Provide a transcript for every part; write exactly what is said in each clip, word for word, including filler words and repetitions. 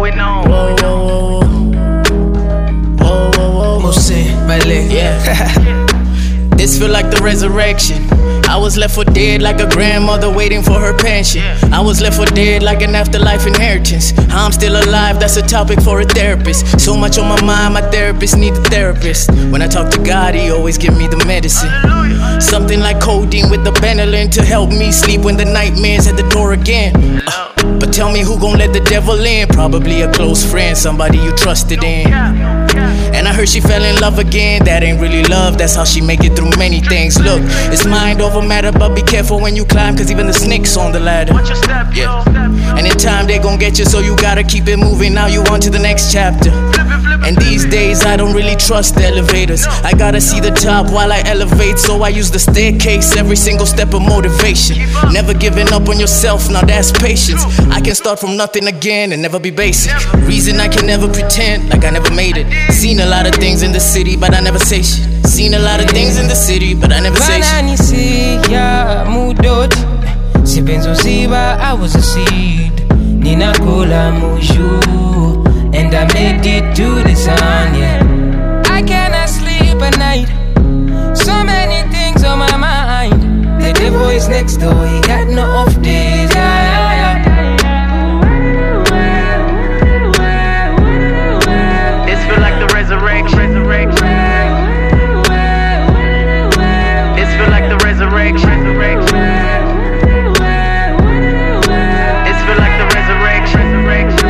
going on? Whoa, whoa, whoa, whoa, whoa, whoa, whoa, yeah. This feel like the resurrection. I was left for dead like a grandmother waiting for her pension. I was left for dead like an afterlife inheritance. I'm still alive, that's a topic for a therapist. So much on my mind, my therapist need a therapist. When I talk to God, he always give me the medicine. Something like codeine with the Benylin to help me sleep when the nightmare's at the door again. uh, But tell me who gon' let the devil in? Probably a close friend, somebody you trusted in. And I heard she fell in love again. That ain't really love, that's how she make it through many things. Look, it's mind over matter, but be careful when you climb, cause even the snakes on the ladder. Yeah. And in time they gon' get you, so you gotta keep it moving. Now you on to the next chapter. And these days I don't really trust elevators. I gotta see the top while I elevate, so I use the staircase every single step of motivation. Never giving up on yourself, now that's patience. I can start from nothing again and never be basic. Reason I can never pretend like I never made it. Seen a lot of things in the city, but I never say shit. Seen a lot of things in the city, but I never say shit. I was a seed. Nina Kola Muju. And I made it to the sun, yeah. I cannot sleep at night. So many things on my mind. The devil is next door, he got no off days, yeah, yeah, yeah. This feel like the resurrection. resurrection. This feel like the resurrection. resurrection. This feel like the resurrection. resurrection.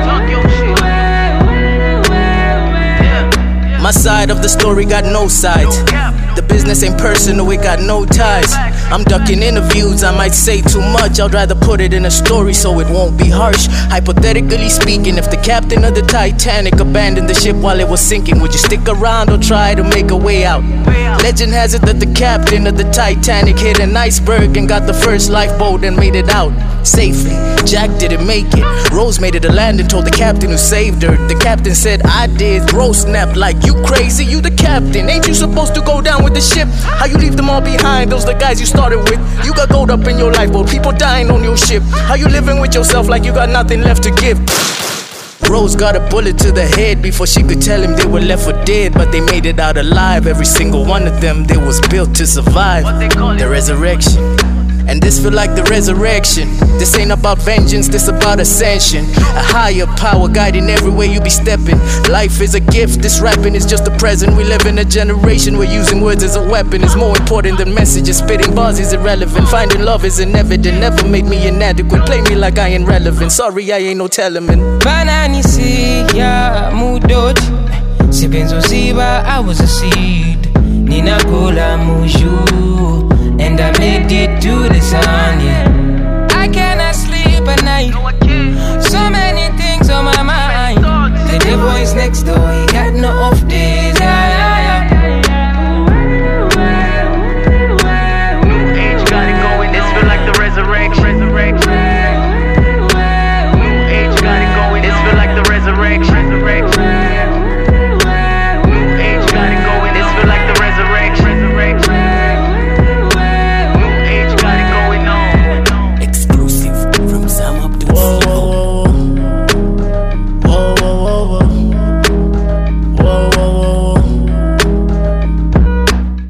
My side of the story got no sides. The business ain't personal, it got no ties. I'm ducking interviews, I might say too much. I'd rather put it in a story so it won't be harsh. Hypothetically speaking, if the captain of the Titanic abandoned the ship while it was sinking, would you stick around or try to make a way out? Legend has it that the captain of the Titanic hit an iceberg and got the first lifeboat and made it out safely. Jack didn't make it. Rose made it to land and told the captain who saved her. The captain said, I did. Rose snapped like, you crazy, you the captain. Ain't you supposed to go down with the ship? How you leave them all behind? Those the guys you started with. You got gold up in your lifeboat, people dying on your ship. How you living with yourself like you got nothing left to give? Rose got a bullet to the head before she could tell him they were left for dead, but they made it out alive. Every single one of them, they was built to survive the resurrection. And this feel like the resurrection. This ain't about vengeance, this about ascension. A higher power guiding everywhere you be stepping. Life is a gift, this rapping is just the present. We live in a generation where using words as a weapon is more important than messages. Spitting bars is irrelevant, finding love is inevident. Never made me inadequate, play me like I ain't relevant. Sorry, I ain't no tellerman. Banani see ya mudot. Sibenzo siba, I was a seed. Nina Kola Muju. And I made it to the sun, yeah.